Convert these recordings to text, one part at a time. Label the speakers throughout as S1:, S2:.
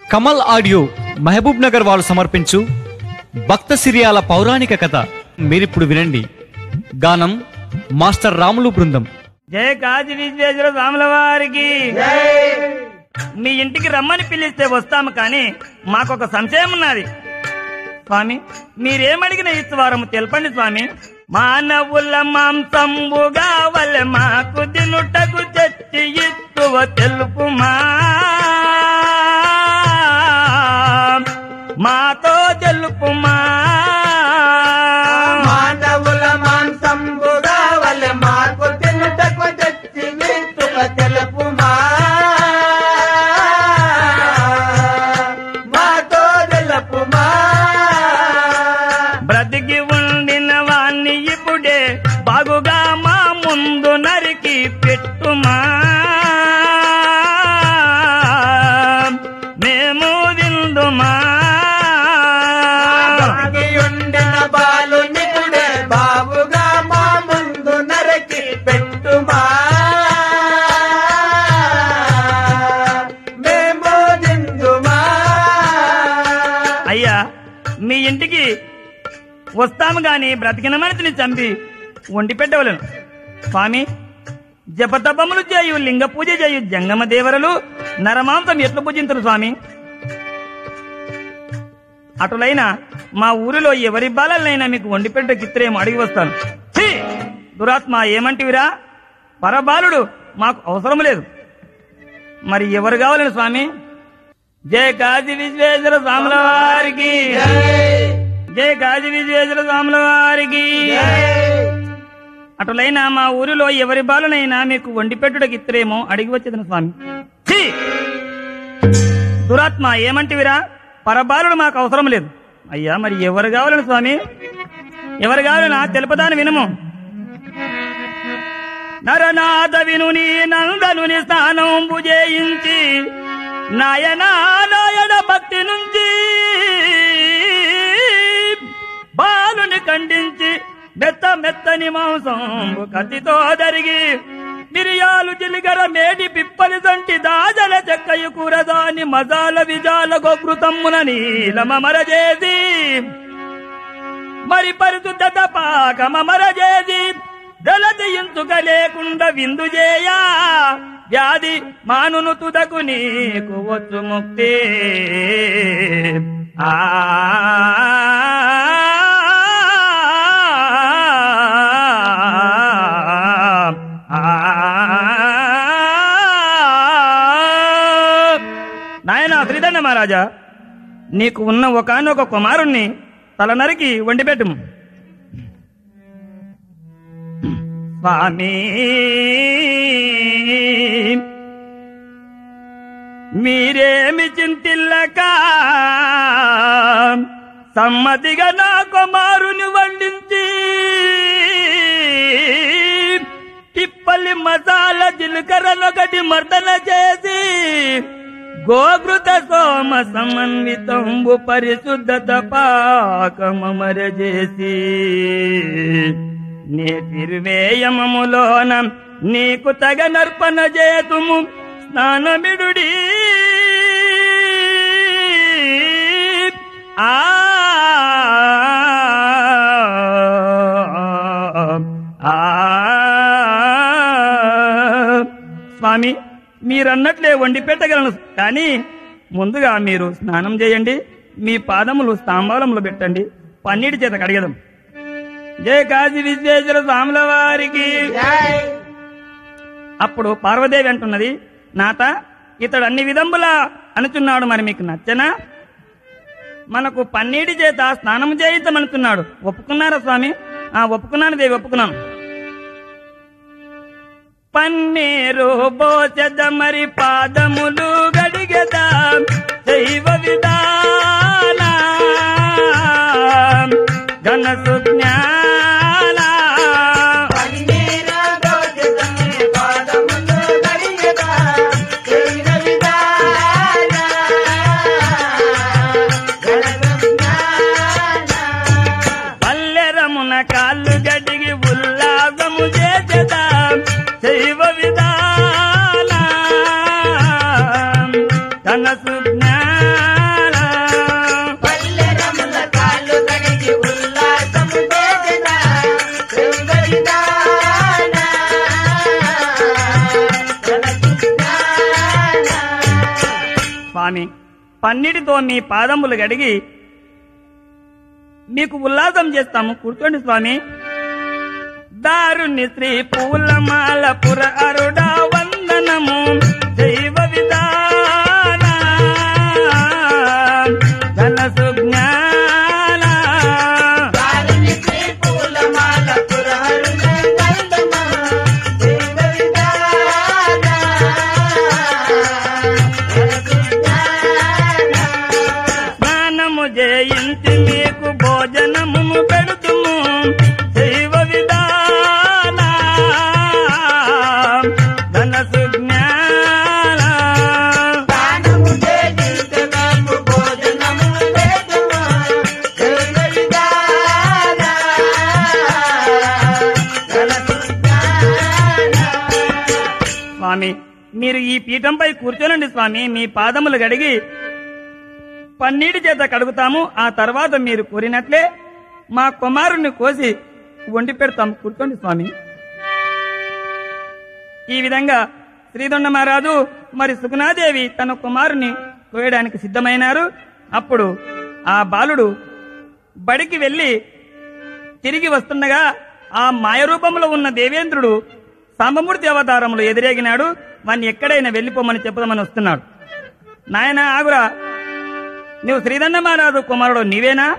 S1: Kamal audio Mahabub Nagar వారు సమర్పించు భక్త సిరియాల పౌరాణిక కథ మీరిప్పుడు వినండి. గానం మాస్టర్ రాములు బృందం.
S2: జయ కాశీ విశ్వేశ్వర స్వాముల వారికి. మీ ఇంటికి రమ్మని పిలిస్తే వస్తాము, కానీ మాకొక సంశయం ఉన్నది స్వామి. మీరేమడిగిన ఇస్తువారము తెలపండి స్వామి. మానవుల మాంసంబుగా వలె మాకు దినుటకు తెచ్చి ఇత్తువ తెలుపుమా, మాతో తెలుపుమా.
S3: మానవుల మాంసంబుగా వలె మాకు తినుటకు తెచ్చి ఇత్తువ తెలుపుమా, మాతో తెలుపుమా.
S2: బ్రతికి ఉండిన వాణ్ణి ఇప్పుడే బాగుగా మా ముందు నరికి పెట్టుమా, మేము విందుమా.
S3: ఉండిన బాలు నిపుడే బాబుగా మా ముందు నరికి పెట్టుమా, మేము నిందుమా.
S2: అయ్యా, మీ ఇంటికి వస్తాము గాని బ్రతికిన మనిషిని చంపి వండి పెట్టవలను స్వామి. జపతపములు చేయు, లింగ పూజ చేయు జంగమ దేవరలు నరమాంసం ఎట్లు పూజించరు స్వామి. అటులైనా మా ఊరిలో ఎవరి బాలలైనా మీకు వండి పెట్టే కిత్రేమో అడిగి వస్తాను. ఛీ, దురాత్మ, ఏమంటివిరా? పరబాలుడు మాకు అవసరం లేదు. మరి ఎవరు కావాలని స్వామి? జయ కాశీ విశ్వేశ్వర స్వాముల వారికి. జయ కాశీ విశ్వేశ్వర స్వాముల వారికి. అటులైనా మా ఊరిలో ఎవరి బాలనైనా మీకు వండి పెట్టుటకి ఇత్రేమో అడిగి వచ్చేదని స్వామి. ఛీ, దురాత్మ, ఏమంటివిరా? పరబాలుడు మాకు అవసరం లేదు. అయ్యా, మరి ఎవరు కావాలని స్వామి? ఎవరు కావాలన్నా తెలుపదాని వినము. నరనాథ వినుని నందనుని స్థానం భుజేయించి నాయన భక్తి నుంచి బాలుని ఖండించి మెత్తని మాంసం కత్తితో దరిగి మిరియాలు జిలిగర మేడి పిప్పలి సంటి దాజల చెక్కయ్య కూరదాని మజాల విజాల గోకృతమ్మున నీలమరజేసి మరి పరిశుద్ధత పాకమరజేసి దళజయించుక లేకుండా విందు చేయా వ్యాధి మానును తుదకు నీకు వచ్చు ముక్తి. నాయనా శ్రీదండ మహారాజా, నీకు ఉన్న ఒకానొక కుమారుణ్ణి తల నరికి వండిపెట్టుము. స్వామి, మీరేమి చింతిల్లక సమ్మతిగా నా కుమారుని వండించి తిప్పలి మసాల జీలకర్రనొకటి మర్దన చేసి గోఘృత సోమ సమన్వితంబు పరిశుద్ధత పాకమర చేసి నే తిరువేయమములోన నీకు తగ నర్పణ చేతుము స్నానమిడుడి. స్వామి, మీరన్నట్లే వండి పెట్టగలను, కానీ ముందుగా మీరు స్నానం చేయండి, మీ పాదములు స్తాంబాలంలో పెట్టండి, పన్నీటి చేత కడిగదాం. జయ కాశీ విశ్వేశ్వర స్వాముల వారికి. అప్పుడు పార్వదేవి అంటున్నది, నాత ఇతడు అన్ని విధంబులా అనుచున్నాడు, మరి మీకు నచ్చనా? మనకు పన్నీటి చేత స్నానం చేయించమనుతున్నాడు, ఒప్పుకున్నారా స్వామి? ఒప్పుకున్నాను దేవి, ఒప్పుకున్నాను. పన్నీరు పోచెద మరి పాదములు గడిగదా దైవ విధాన ఘన సుజ్ఞాన. పల్లెరమున కాళ్ళు గడిగి ఉల్లాసము చేసేదా దైవ విధాన ఘన పన్నీటితో మీ పాదములు గడిగి మీకు ఉల్లాసం చేస్తాము. కూర్చోండి స్వామి. దారుణి శ్రీ పూలమాల పుర అరుడా వందనము దైవ విధాన ఘన సుజ్ఞాన.
S3: దారిని శ్రీ పూలమాల పురహరుణ వందనము దైవ విధాన
S2: స్నానము జయించి మీకు భోజనమును పెడుతుము దైవ విధాన ఘన సుజ్ఞాన.
S3: దానము చేయించు నాకు భోజనము పెడుతుము దైవ విధాన ఘన సుజ్ఞాన.
S2: స్వామి, మీరు ఈ పీఠంపై కూర్చోనండి స్వామి. మీ పాదములు గడిగి పన్నీటి చేత కడుగుతాము. ఆ తర్వాత మీరు కోరినట్లే మా కుమారుణ్ణి కోసి వండి పెడతాము. కూర్చోండి స్వామి. ఈ విధంగా శ్రీదొండ మహారాజు మరి సుగుణాదేవి తన కుమారుని కోయడానికి సిద్ధమైనారు. అప్పుడు ఆ బాలుడు బడికి వెళ్లి తిరిగి వస్తుండగా ఆ మాయరూపంలో ఉన్న దేవేంద్రుడు సాంబమూర్తి అవతారంలో ఎదురేగినాడు. వాణ్ణి ఎక్కడైనా వెళ్లిపోమని చెప్పుదామని వస్తున్నాడు. నాయన ఆగురా, నువ్వు శ్రీదండ మహారాజు కుమారుడు నీవేనా?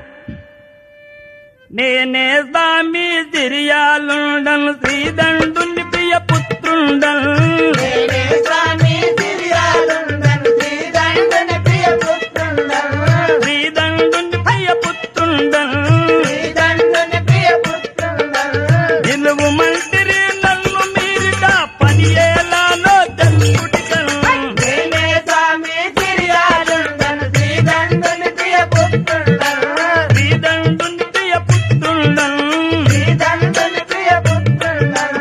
S2: నేనే స్వామి సిరియాలుండను శ్రీదండుని ప్రియ పుత్రుండను.
S3: నేనే స్వామి సిరియాలుండను శ్రీదండుని ప్రియ పుత్రుండను.
S2: శ్రీదండుని ప్రియ పుత్రుండను.
S3: శ్రీదండుని ప్రియ పుత్రుండను.
S2: నిలువు మంటిరి నన్ను మీరిట పని ఏలాలో తెలుగుడికను.
S3: నేనే స్వామి సిరియాలుండను శ్రీదండుని ప్రియ పుత్రుండను.
S2: శ్రీదండుని ప్రియ పుత్రుండను.
S3: శ్రీదండుని ప్రియ పుత్రుండను.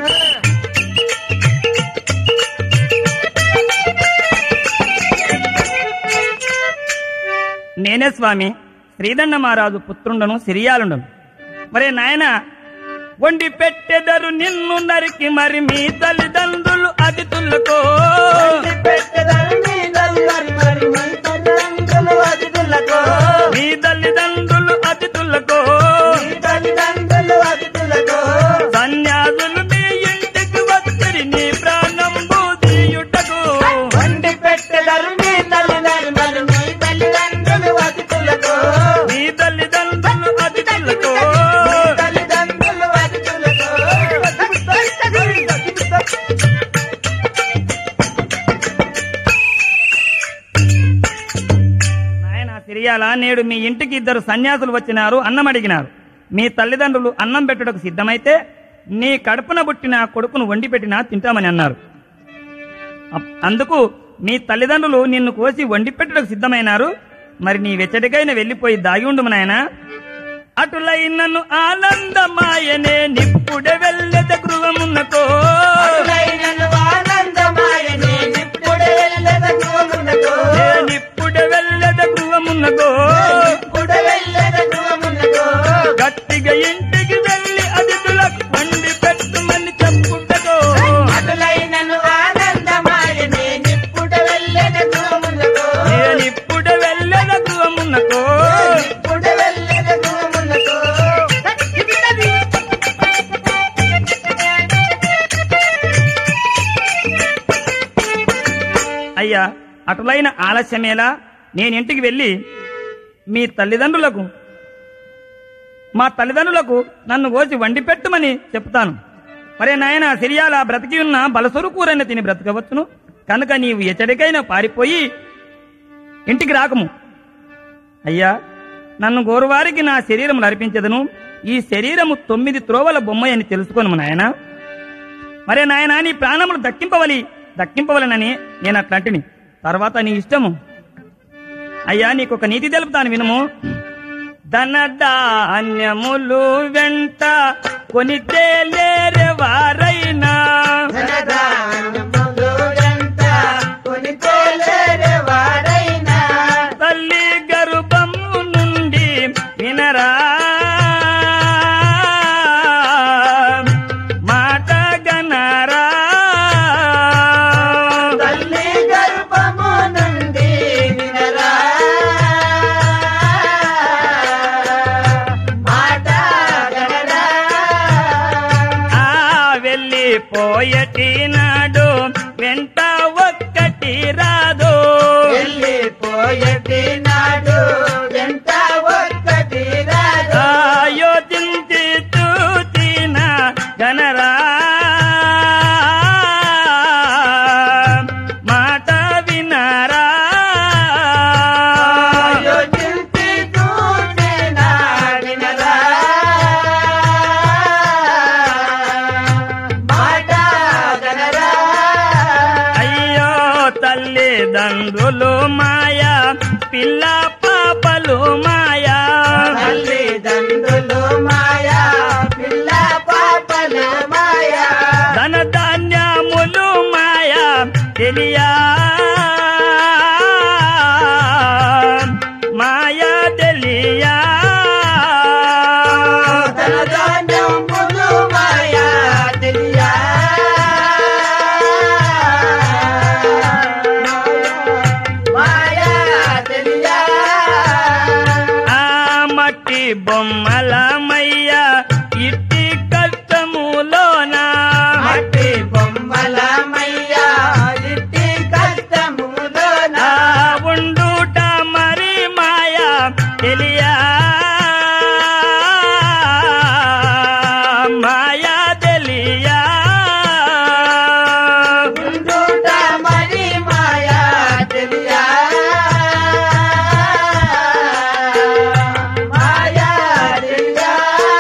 S2: నేనే స్వామి శ్రీదండ మహారాజు పుత్రుండను సిరియాలుండను. మరే నాయన, వండి పెట్టెదరు నిన్ను నరికి మరి మీ తల్లిదండ్రులు అతిథులకో.
S3: పెట్టెదరు మీ తల్లిదండ్రులు మరి మీ తల్లిదండ్రులు అతిథులకో.
S2: మీ తల్లిదండ్రులు అతిథులకో.
S3: మీ తల్లిదండ్రులు అతిథులకో.
S2: సన్యాసులు మీ ఇంటికి వచ్చి నీ ప్రాణం బూదియుటకు.
S3: వండి పెట్టెదరు మీ తల్లిదండ్రులు మరి మీ తల్లిదండ్రులు అతిథులకో.
S2: మీ తల్లిదండ్రులు అతిథులకో.
S3: మీ తల్లిదండ్రులు అతిథులకో.
S2: నాయన సిరియాల, నేడు మీ ఇంటికి ఇద్దరు సన్యాసులు వచ్చినారు, అన్నం అడిగినారు. మీ తల్లిదండ్రులు అన్నం పెట్టుటకు సిద్ధమైతే నీ కడుపున పుట్టిన కొడుకును వండి పెట్టినా తింటామని అన్నారు. అందుకు మీ తల్లిదండ్రులు నిన్ను కోసి వండి పెట్టుటకు సిద్ధమైనారు. మరి నీ వెచ్చటికైనా వెళ్లిపోయి దాగి ఉండుము నాయన. అటులైనను ఆనందమాయనే నిప్పుడే వెళ్ళెద గృహమున్నకో.
S3: అటులైనను ఆనందమాయనే నిప్పుడే వెళ్ళెద గృహమునకో.
S2: నిప్పుడే వెళ్ళెద గృహమున్నకో.
S3: నిప్పుడే వెళ్ళెద గృహమునకో.
S2: గట్టిగా ఇంటికి వెళ్లి అతిథులకు వండి పెట్టుమని చెప్పుటకో.
S3: అటులైనను ఆనందమాయనే నిప్పుడే వెళ్ళెద గృహమునకో.
S2: నిప్పుడే వెళ్ళెద గృహమున్నకో.
S3: నిప్పుడే వెళ్ళెద గృహమునకో.
S2: అయ్యా, అటులైన ఆలస్యమేలా, నేనింటికి వెళ్ళి మా తల్లిదండ్రులకు నన్ను కోసి వండి పెట్టుమని చెప్తాను. మరే నాయన సిరియాల, బ్రతికి ఉన్న బలసొరు కూరైన తిని బ్రతకవచ్చును. కనుక నీవు ఎచ్చడికైనా పారిపోయి ఇంటికి రాకము. అయ్యా, నన్ను గోరువారికి నా శరీరం అర్పించదును. ఈ శరీరము 9 త్రోవల బొమ్మ అని తెలుసుకోను నాయన. మరే నాయన, నీ ప్రాణములు దక్కింపవలనని నేను అట్లాంటిని. తర్వాత నీ ఇష్టము. అయ్యా, నీకొక నీతి తెలుపుతాను వినుము. ధనధాన్యములు వెంట కొనితే లేరే వారైనా.
S3: ధనధాన్యములు వెంట కొనితే లేరే వారైనా.
S2: తల్లి గర్భము నుండి వినరా మాట గనరా.
S3: తల్లి గర్భము నుండి వినరా పెట్టినాడు ఎంత ఒక్కటి రాదు
S2: యోచించి చూచిన గనరా మాట వినరా
S3: యోచించి చూసిన వినరా మాట గనరా
S2: అయ్యో తల్లిదండ్రులు మాయా పిల్ల పాపలు మాయా
S3: తల్లిదండ్రులు మాయా పిల్ల పాపలు మాయా
S2: ధన ధాన్యములు మాయా తెలియా మాయా తెలియా
S3: ధనధాన్యములు మాయా తెలియా మాయా తెలియా
S2: ఆ మట్టి బొమ్మల మయ్యా ఇట్టి కష్టములోనా
S3: మట్టి బొమ్మల మయ్యా ఇట్టి కష్టములోన
S2: ఉండుట మరి మాయా తెలియా మాయా తెలియా
S3: ఉండుట మరి మాయా తెలియా మాయా తెలియా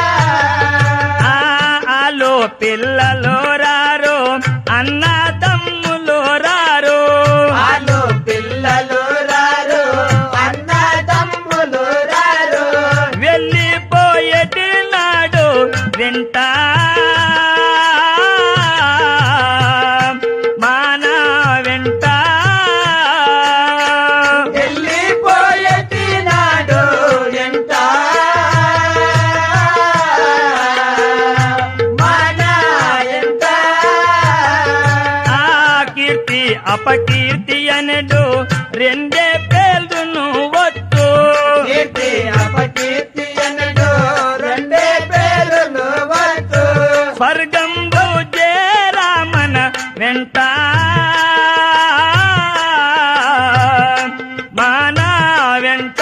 S2: ఆలో పిల్లలు రారు అన్న తమ్ములు రారు
S3: వాళ్ళు పిల్లలు రారు అన్న తమ్ములు రారు
S2: వెళ్ళిపోయేటి నాడు వెంట మాన వెంట
S3: వెళ్ళిపోయేటి నాడు ఎంత మన ఎంత
S2: ఆ కీర్తి అపకీర్తి అనడు రెండే పేర్లును వచ్చు
S3: కీర్తి అపకీర్తి అనడు రెండే పేరులు వచ్చు
S2: స్వర్గంబు చేరామన వెంట మాన వెంట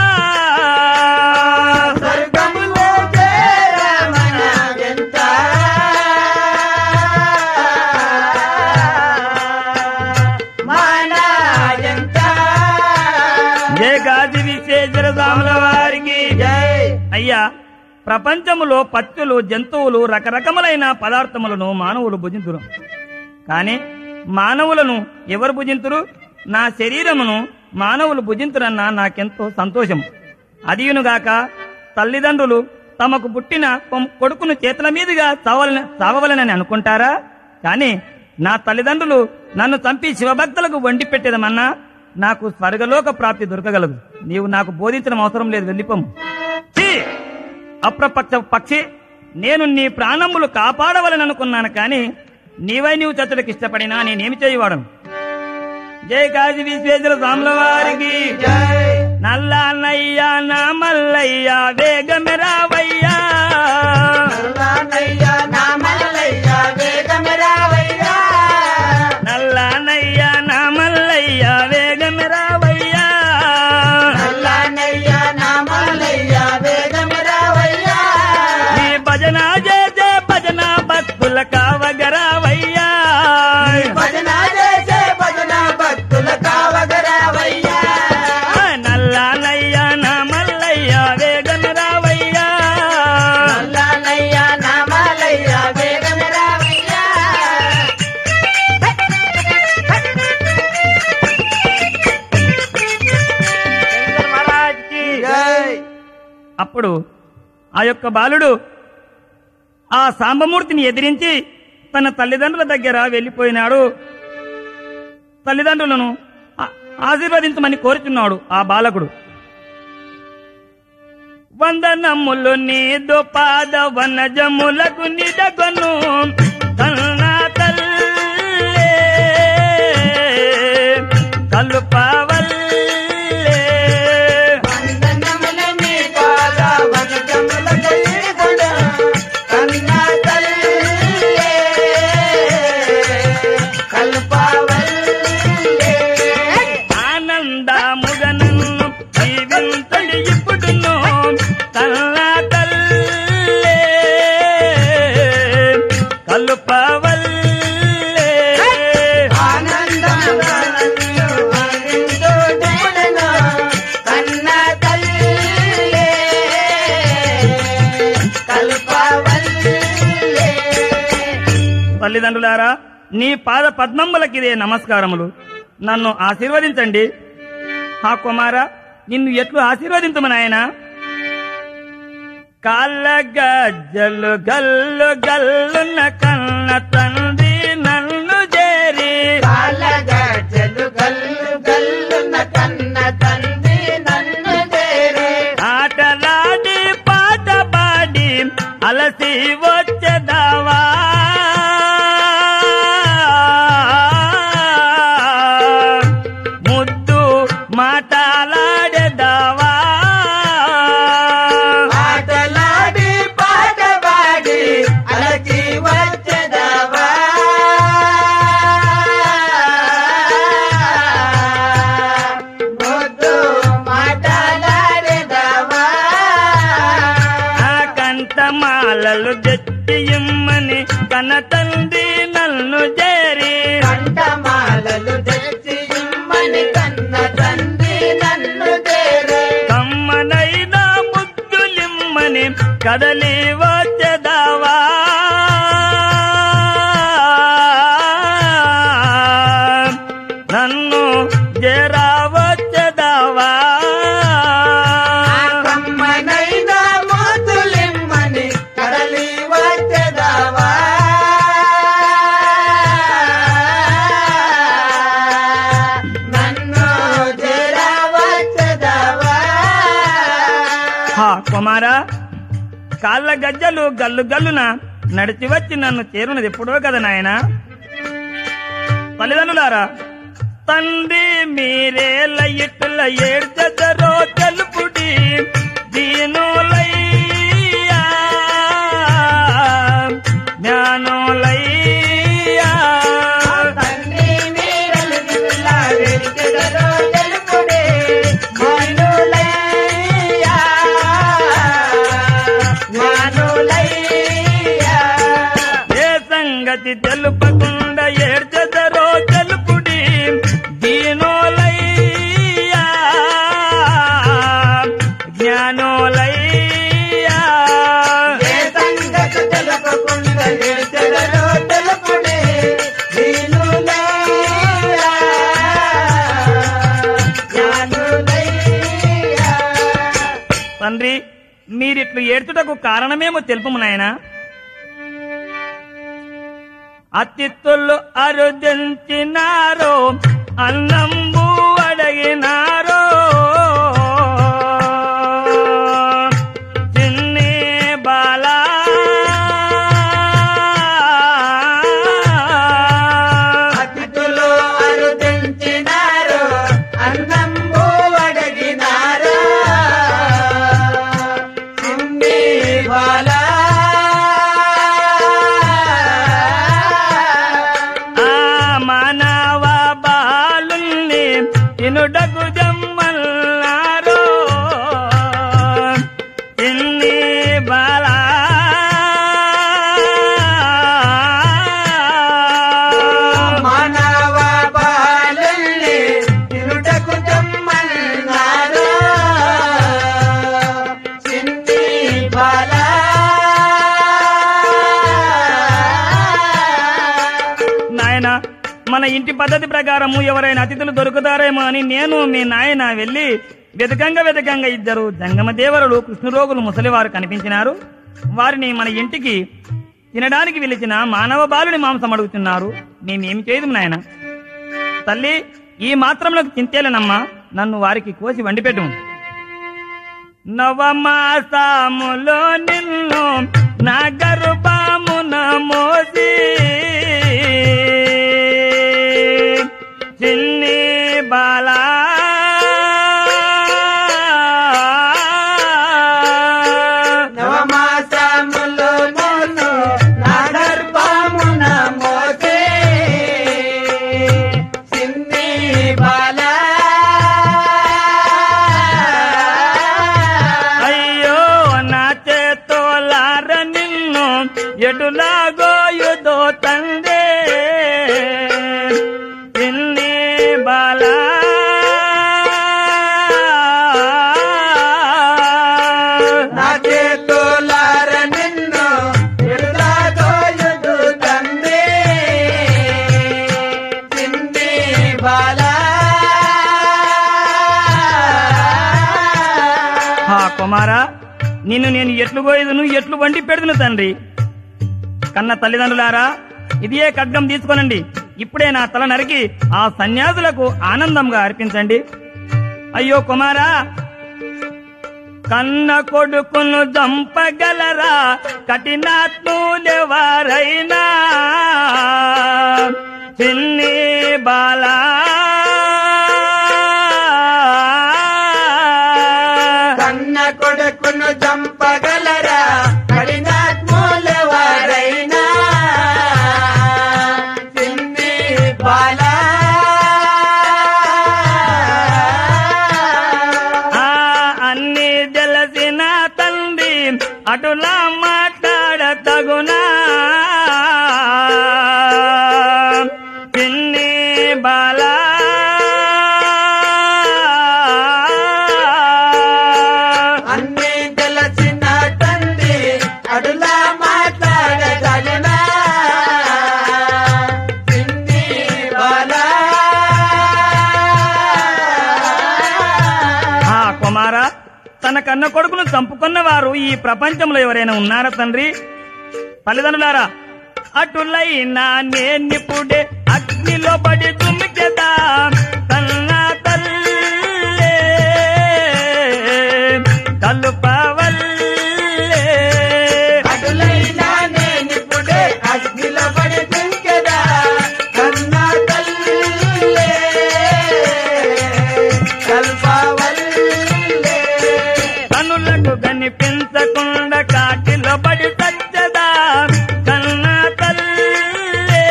S3: స్వర్గములో చేరమన ఎంత మన ఎంత
S2: జయగాది విశ్వేశ్వర స్వాముల వారికి
S3: జై
S2: అయ్యా ప్రపంచములో పక్షులు జంతువులు రకరకములైన పదార్థములను మానవులు భుజింతురు కాని మానవులను ఎవరు భుజింతురు నా శరీరమును మానవులు భుజింతురన్న నాకెంతో సంతోషం అదియునుగాక తల్లిదండ్రులు తమకు పుట్టిన కొడుకును చేతుల మీదుగా చావవలనని అనుకుంటారా కాని నా తల్లిదండ్రులు నన్ను చంపి శివభక్తులకు వండి పెట్టేదమన్నా నాకు స్వర్గలోక ప్రాప్తి దొరకగలదు నీవు నాకు బోధించడం అవసరం లేదు వెళ్ళిపోము ఛీ! అప్రపక్ష పక్షి నేను నీ ప్రాణములు కాపాడవలననుకున్నాను కాని నీవు చతుడికి ఇష్టపడినా నేనేమి చేయవాడను జయ కాశీ విశ్వేశ్వర స్వాముల వారికి
S3: జై
S2: నల్లనయ్యా నా మల్లయ్యా వేగమెరావయ్యా
S3: నల్లనయ్య నా మల్లయ్య వేగమెరావయ్యా
S2: నల్లనయ్యా నా మల్లయ్యా వేగమెరావయ్యా
S3: నల్లనయ్య నా మల్లయ్య వేగమెరావయ్యా
S2: ఈ భజన చేసే భజన భక్తుల కావగరావయ్యా
S3: భజన చేసే భజన భక్తుల కావగరావయ్యా
S2: నల్లనయ్యా నా మల్లయ్యా వేగమెరావయ్యా
S3: నల్లనయ్య నా మల్లయ్య వేగమెరావయ్యా జై
S2: అప్పుడు ఆ యొక్క బాలుడు ఆ సాంబమూర్తిని ఎదిరించి తన తల్లిదండ్రుల దగ్గర వెళ్ళిపోయినాడు. తల్లిదండ్రులను ఆశీర్వదించమని కోరుచున్నాడు ఆ బాలకుడు. వందనములు నీదు పాద వనజములకు నిడగొను కన్నా తల్లే కలుపవల్లే
S3: వందనములు నీ పాద వనజములకు నిడగొను కన్నా తల్లే కలుపవల్లే
S2: ఆనందముగనన్ను తల్లిదండ్రులారా, నీ పాద పద్మంబులకిదే నమస్కారములు. నన్ను ఆశీర్వదించండి. హా కుమారా, నిన్ను ఎట్లు ఆశీర్వదింతుము నాయనా? కాళ్ళ గజ్జలు గల్లు గల్లున్న కన్న తండ్రి నన్ను చేరి,
S3: కాళ్ళ గజ్జలు గల్లు గల్లున్న కన్న తండ్రి నన్ను చేరి,
S2: ఆటలాడి పాట పాడి అలసి వచ్చేదావా, ముద్దు మాటలాడేదావా,
S3: ఆటలాడి పాట పాడి అలసి వచ్చేదావా, ముద్దు మాటలాడేదావా,
S2: ఆ కంఠమాలలు తెచ్చి ఇమ్మని కన్న తండ్రి నన్ను చేరి,
S3: కంఠమాలలు తెచ్చి ఇమ్మని కన్న తండ్రి నన్ను చేరి,
S2: కమ్మనైన ముద్దులిమ్మని కదలి వచ్చేదావా, నన్ను జరా వచ్చేదావా,
S3: కమ్మనైన మోతులిమ్మని కదలి వచ్చేదావా, నన్ను చేరా వచ్చేదావా.
S2: హా కుమారా, కాళ్ళ గజ్జలు గల్లు గల్లున నడిచి వచ్చి నన్ను చేరున్నది ఎప్పుడో కదా నాయనా. తల్లిదండ్రులారా, తండ్రి మీరేల ఇట్టుల ఏడ్చెదరో తెలుపుడి, దీనులయ్యా జ్ఞానులయ్యా,
S3: తండ్రి మీరలు దిల్లా వెలిచెదరో తెలుపుడే, జ్ఞానులయ్యా జ్ఞానులయ్యా.
S2: ఏ సంగతి తెలుపకుండా ఏడ్చెదరో తెలుపుడి, దీనులయ్యా జ్ఞానులయ్యా,
S3: ఏ సంగతి తెలుపకుండా వెలిచెదరో తెలుపుడే, దీనులయ్యా జ్ఞానులయ్యా.
S2: తండ్రి మీరిట్లు ఏడ్చుటకు కారణమేమో తెలుపుము నాయనా. అతిథులు అరుదించినారో, అన్నంబు అడిగినారో, చిన్ని బాలా
S3: అతిథులు అరుదించినారు, అన్నంబు అడిగినారు, చిన్ని బాలా
S2: ఆ మానవ బాలుల్ని తినుటకు జమ్మల్లారో, చిన్ని బాలా
S3: మానవ బాలుల్ని తిరుటకు జమ్మన్నారు, చిన్ని బాలా.
S2: నాయన, మన ఇంటి పద్ధతి ప్రకారము ఎవరైనా అతిథులు దొరుకుతారేమో అని నేను మీ నాయన వెళ్లి వెతకంగా ఇద్దరు జంగమ దేవరులు కృష్ణరోగులు ముసలివారు కనిపించినారు. వారిని మన ఇంటికి తినడానికి పిలిచిన మానవ బాలుని మాంసం అడుగుతున్నారు. మేమేమి చేయదు నాయన. తల్లి, ఈ మాత్రంలో చింతేలనమ్మా, నన్ను వారికి కోసి వండిపెట్టు. నవమాసములో నిన్ను నా గర్భమున మోసి, చిన్ని బాలా
S3: నవమాసములు నన్ను నా గర్భమున మోసే, చిన్ని బాలా.
S2: అయ్యో నా చేతోలార నిన్ను ఎటులాగోయుదో తండ్రి, చిన్ని బాలా
S3: నా చేతులార నిన్ను ఎడులాగోయుదు తండ్రి,
S2: కుమారా, నిన్ను నేను ఎట్లు గోయదును, ఎట్లు వండి పెడుదును తండ్రి. కన్న తల్లిదండ్రులారా, ఇదియే ఖడ్గం తీసుకోనండి. ఇప్పుడే నా తల నరికి ఆ సన్యాసులకు ఆనందంగా అర్పించండి. అయ్యో కుమారా, కన్న కొడుకును చంపగలరా కఠినాత్ములెవరైనా, చిన్ని బాలా
S3: కన్న కొడుకును చంపగలరా కఠినాత్ములెవరైనా, చిన్ని బాలా
S2: అన్ని తెలిసిన తండ్రి అటులా మాట్లాడతగునా, చిన్ని బాలా
S3: అన్ని తెలిసిన తండ్రి అడులా మాట్లాడగలనా, చిన్ని బాలా
S2: కుమారా, తన కన్న కొడుకును చంపుకున్న వారు ఈ ప్రపంచంలో ఎవరైనా ఉన్నారా తండ్రి? తల్లిదండ్రులారా, అటులైనా నేనిప్పుడే అగ్నిలో పడి తుమ్మికెదా, కన్న తల్లే కలుపవల్లే.
S3: అటులైనా నేనిప్పుడే అగ్నిలో పడి తుంకెదా, కన్న తల్లే కల్పవల్లే.
S2: కనులకు కనిపించకుండా కాటిలో పడి చచ్చదా, కన్న తల్లే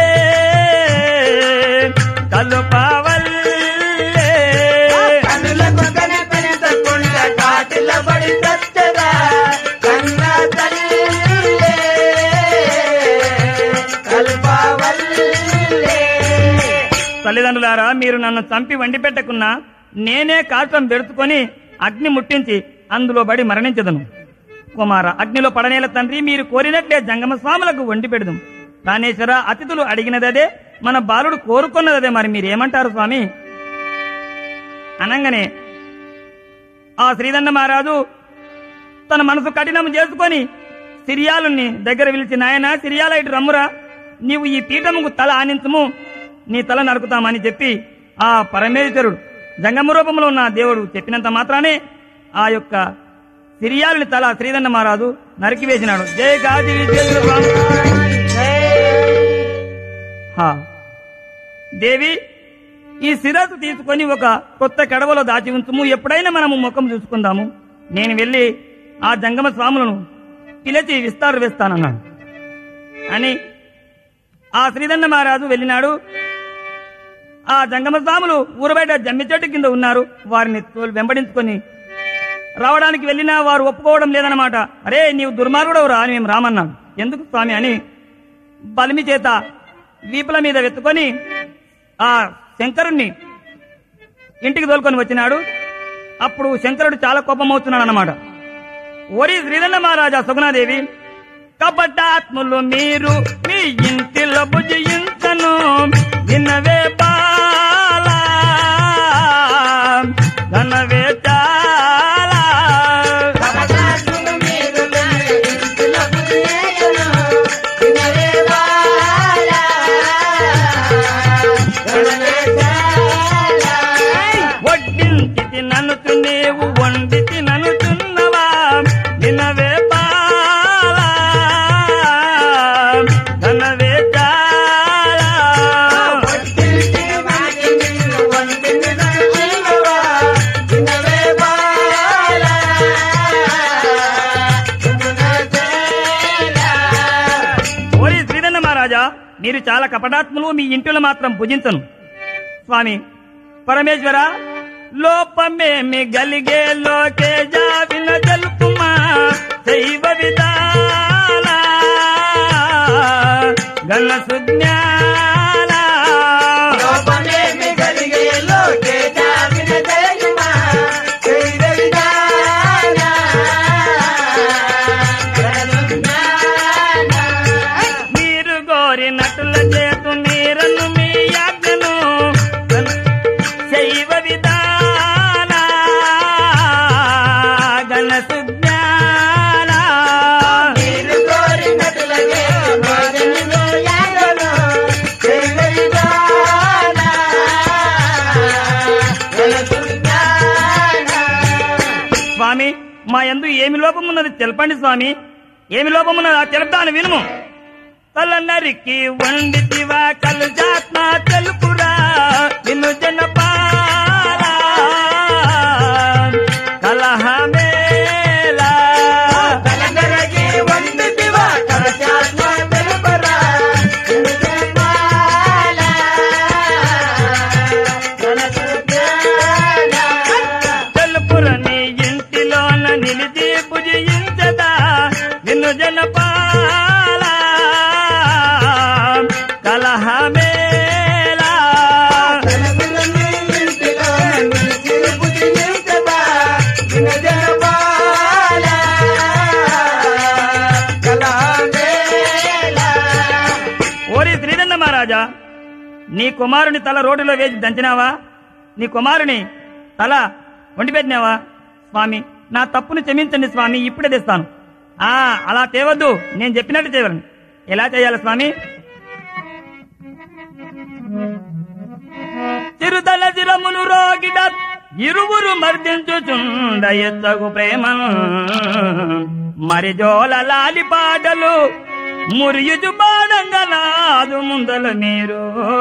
S2: కలుపవల్లే.
S3: కనులకు కనిపించకుండా కాటిలో పడి చచ్చదా, కన్న తల్లే కల్పవల్లే.
S2: తల్లిదండ్రులారా, మీరు నన్ను చంపి వండి పెట్టకున్నా నేనే కాటం పెడుచుకొని అగ్ని ముట్టించి అందులో పడి మరణించదను. కుమార, అగ్నిలో పడనేల తండ్రి, మీరు కోరినట్లే జంగమ స్వాములకు వండి పెడదాం. ప్రాణేశ్వర, అతిథులు అడిగినదదే, మన బాలుడు కోరుకున్నదదే. మరి మీరేమంటారు స్వామి? అనంగానే ఆ శ్రీదండ మహారాజు తన మనసు కఠినం చేసుకొని సిరియాలుని దగ్గర పిలిచి, నాయన సిరియాల ఇటు రమ్మురా, నీవు ఈ పీఠముకు తల ఆనించము, నీ తల నరుకుతామని చెప్పి ఆ పరమేశ్వరుడు జంగమ రూపంలో ఉన్న దేవుడు చెప్పినంత మాత్రానే ఆ యొక్క సిరియాలుని తల శ్రీదండ మహారాజు నరికివేసినాడు. జయ గాజి విజయేంద్ర స్వామి. దేవి, ఈ శిరస్సు తీసుకొని ఒక కొత్త కడవలో దాచి ఉంచుము, ఎప్పుడైనా మనము ముఖం చూసుకుందాము. నేను వెళ్లి ఆ జంగమ స్వాములను పిలిచి విస్తారు వేస్తానన్నాడు అని ఆ శ్రీదండ మహారాజు వెళ్ళినాడు. ఆ జంగమ స్వాములు ఊరు బయట జమ్మి చెట్టు కింద ఉన్నారు. వారిని వెంబడించుకొని రావడానికి వెళ్ళినా వారు ఒప్పుకోవడం లేదన్నమాట. అరే, నీవు దుర్మార్గుడవురా అని మేము రామన్నాడు. ఎందుకు స్వామి అని బలిమి చేత వీపుల మీద వెతుకొని ఆ శంకరుణ్ణి ఇంటికి తోలుకొని వచ్చినాడు. అప్పుడు శంకరుడు చాలా కోపమవుతున్నాడు అన్నమాట. ఓరి శ్రీదండ మహారాజా సుగుణాదేవి, కపటాత్ములు మీరు మీ ఇంటిలో భుజించను, వినవే బాలా ఘనవే చాలా.
S3: కపటాత్ములు మీరు మీ ఇంటిలో భుజించను, వినవే బాలా ఘనవే చాలా.
S2: వడ్డించి తిననుచు నీవు వండి తిననుచున్నవా, వినవే బాలా ఘనవే చాలా.
S3: వడ్డించిన మాకి మీరు వండిన తినవా, వినవే బాలా ఘనవే చాలా.
S2: ఓరి శ్రీదండ మహారాజా, మీరు చాలా కపటాత్ములు, మీ ఇంటిలో మాత్రం భుజించను. స్వామి పరమేశ్వర, లోపమేమి గలిగే లోకే జావిన జల్పుమా, శైవ విధాన గణ సుజ్ఞాన.
S3: లోపమేమి కలిగే లోకే జావిన జయమా, శైవ విధాన గణసుజ్ఞాన.
S2: మీరు కోరినట్ల చేతు మీరను మీ యాజ్ఞను, శైవ విధాన గణ మనసు జ్ఞాన
S3: మీరు కోరినట్లుగే భోజనము యాగము చేయగలిగాన మనసు జ్ఞాన.
S2: స్వామి మా యందు ఏమి లోపమున్నది తెలపండి స్వామి. ఏమి లోపమున్నది ఆ తెలుపుతాను వినుము. తల నరికి వండితివా కలుజాత్మ తెలుపురా నిన్ను జనపాల కలహమేలా
S3: కలగరగి వండితివా కలశాత్మ తెలుపరా నిజమాల మనసు జ్ఞాన.
S2: తెలుపుర నీ ఇంటిలోన నిలిచి భుజించదా నిన్ను జనపాల కలహమేలా
S3: కలగరని ఇంటిలో నిలిచి పూజించదా నిజమాల కలహమేల.
S2: ఓరి శ్రీదండ మహారాజా, నీ కుమారుని తల రోడ్డులో వేసి దంచినావా? నీ కుమారుని తల వండిపెట్టినావా? స్వామి నా తప్పును క్షమించండి స్వామి, ఇప్పుడే తెస్తాను. అలా తేవద్దు, నేను చెప్పినట్టు చేయగలను. ఎలా చేయాలి స్వామి? చిరుతల చిరములు రోగిడ ఇరువురు మర్దించుచుండ ఎత్తగు ప్రేమను మరిజోల లాలి పాటలు మురియుచు పాడంగా నాదు ముందల మీరు.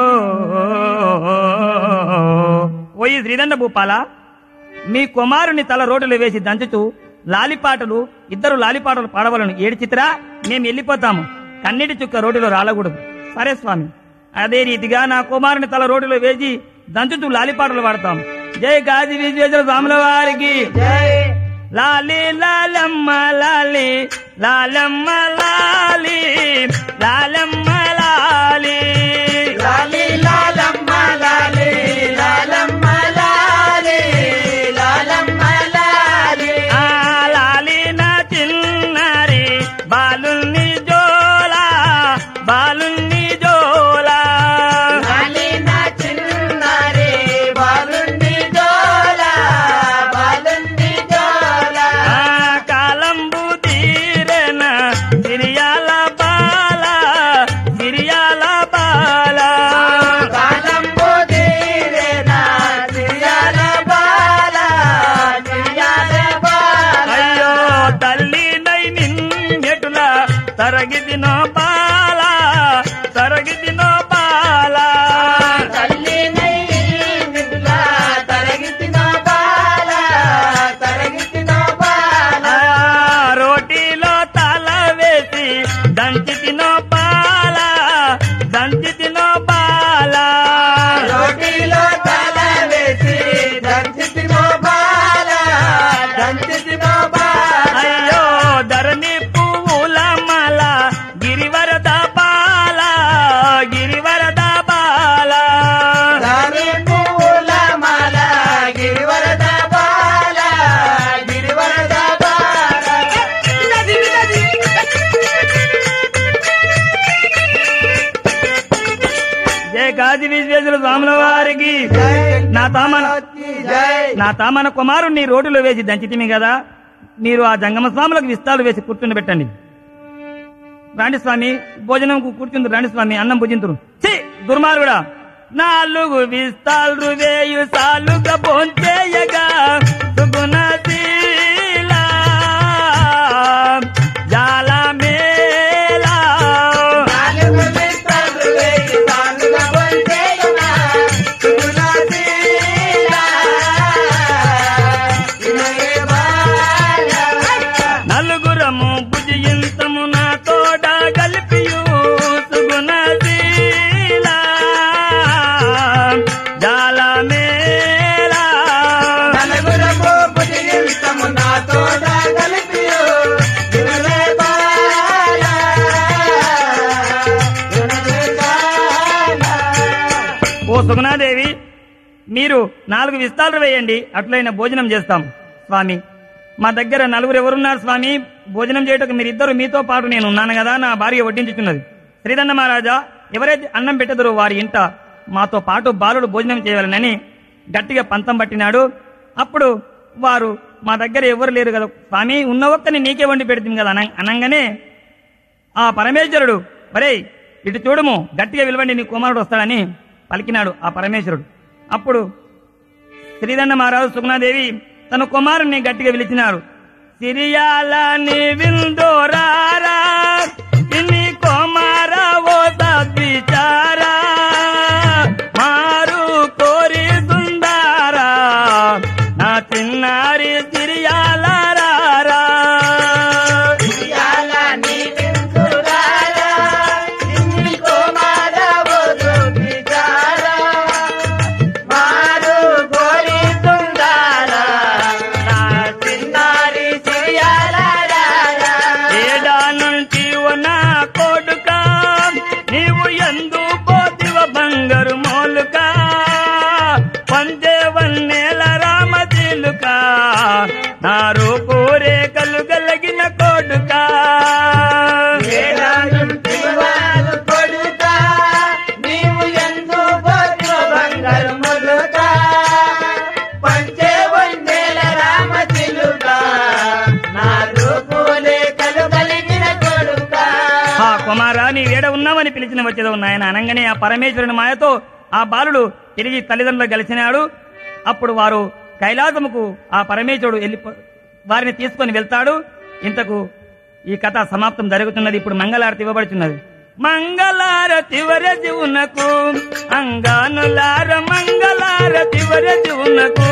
S2: ఓయి శ్రీదండ భూపాల, మీ కుమారుని తల రోడ్డులో వేసి దంచుతూ లాలిపాటలు ఇద్దరు లాలిపాటలు పాడవలను. ఏడు చిత్రా మేము వెళ్ళిపోతాము, కన్నీటి చుక్క రోడ్డులో రాలకూడదు. సరే స్వామి. అదే రీతిగా నా కుమారుని తల రోడ్డులో వేసి దంచుతూ లాలిపాటలు పాడతాం. జై గాజి విశ్వేశ్వర స్వాముల వారికి లాలి లాలమ్మ లాలి లాలమ్మ లాలి లాలమ్మ లాలి
S3: లాలి లాలమ్మ లాలి లాలమ్మ లాలి లాలమ్మ లాలి.
S2: లాలి నా చిన్నారి బాలుని జోలా బాలుని జోలా
S3: లాలి నా చిన్నారి బాలుని జోల బాలుని జోల.
S2: కాలంబు తీరెన సిరియాల బాల సిరియాల బాల
S3: కాలంబు తీరెనా సిరియాల బాల సిరియాల బాల.
S2: అయ్యో తల్లి నై నిన్నెటులా తరగిదినో బాల తరగిదినో బాల
S3: తల్లి నై నిన్నులా తరగితిన బాల తరగితిన బాల.
S2: రోటీలో తల వేసి దంచి తినో బాల దంచి తినో బాల
S3: రోటిలో తల వేసి దంచితిన బాల దంచితిన బాల.
S2: అయ్యో ధరణి పువ్వుల మల గిరివరద బాల గిరివరద బాల
S3: దాని పూల మాల గిరివరద బాల గిరివరద బాల.
S2: జయ కాశీ విశ్వేశ్వర స్వాముల వారికి నా తామన కుమారుణ్ణి రోడ్డులో వేసి దంచితిమి కదా, మీరు ఆ జంగమ స్వాములకు విస్తాలు వేసి కూర్చుని పెట్టండి. రాండి స్వామి, భోజనం కూర్చుంది. రాండి స్వామి, అన్నం భుజింతురు. ఛీ దుర్మార్గుడా, 4 విస్తాలు వేయు సాలుగా భోంచేయగా సుగుణశీల జాల మేలా
S3: నాలుగు విస్తాలు వేసి సాలుగా బొంచేయనా సుగుణశీల ఇనగే బాల.
S2: నలుగురము భుజింతము నా తోడ గల్పియు సుగుణశీల జాల మేలా
S3: నలుగురము భుజింతము నా తోడ కలిపియు ఇనగే బాల ఇనగే బాల.
S2: ఓ సుగుణాదేవి, మీరు 4 విస్తాలు వేయండి, అట్లయిన భోజనం చేస్తాం. స్వామి, మా దగ్గర 4 ఎవరున్నారు స్వామి? భోజనం చేయటకు మీరిద్దరు, మీతో పాటు నేను ఉన్నాను కదా, నా భార్య వడ్డించుచున్నది. శ్రీదండ మహారాజా, ఎవరైతే అన్నం పెట్టదరో వారి ఇంట మాతో పాటు బాలుడు భోజనం చేయాలనని గట్టిగా పంతం పట్టినాడు. అప్పుడు వారు మా దగ్గర ఎవరు లేరు కదా స్వామి, ఉన్న ఒక్కని నీకే వండి పెడుతుంది కదా అనగానే ఆ పరమేశ్వరుడు మరే ఇటు చూడము, గట్టిగా విలువండి, నీ కుమారుడు వస్తాడని పలికినాడు ఆ పరమేశ్వరుడు. అప్పుడు శ్రీదండ మహారాజు సుగుణాదేవి తన కుమారుణ్ణి గట్టిగా పిలిచినాడు. సిరియాల నీ విందోరారా ఇన్ని కుమారా ఓ సద్విచారా మారు కోరి సుందారా నా చిన్నారి సిరియాల రారా. నారు కోరే కలుగలిగిన కొడుకా
S3: కొడుకా నీవు ఎందు బంగారు మొలుకా పంచే వందేల రామ చిలుకా నారు కోరే కలుగలిగిన కొడుకా.
S2: ఆ కుమారా నీ వేడ ఉన్నామని పిలిచిన వచ్చేదో ఉన్నాయని అనగానే ఆ పరమేశ్వరుని మాయతో ఆ బాలుడు తిరిగి తల్లిదండ్రులు కలిసినాడు. అప్పుడు వారు కైలాసముకు ఆ పరమేశ్వరుడు వారిని తీసుకొని వెళ్తాడు. ఇంతకు ఈ కథ సమాప్తం జరుగుతున్నది. ఇప్పుడు మంగళారతి ఇవ్వబడుతున్నది. మంగళారతి వరది ఉన్నకు అంగానులార మంగళారతి వరది ఉన్నకు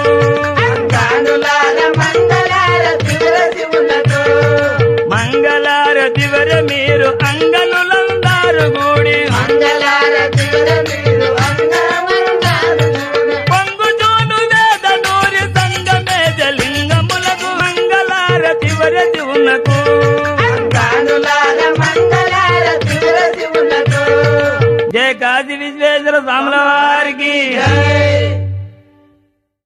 S2: మంగళారతి వర మీరు అంగనులందారు గూడి జయ కాశీ విశ్వేశ్వర స్వాముల వారికి.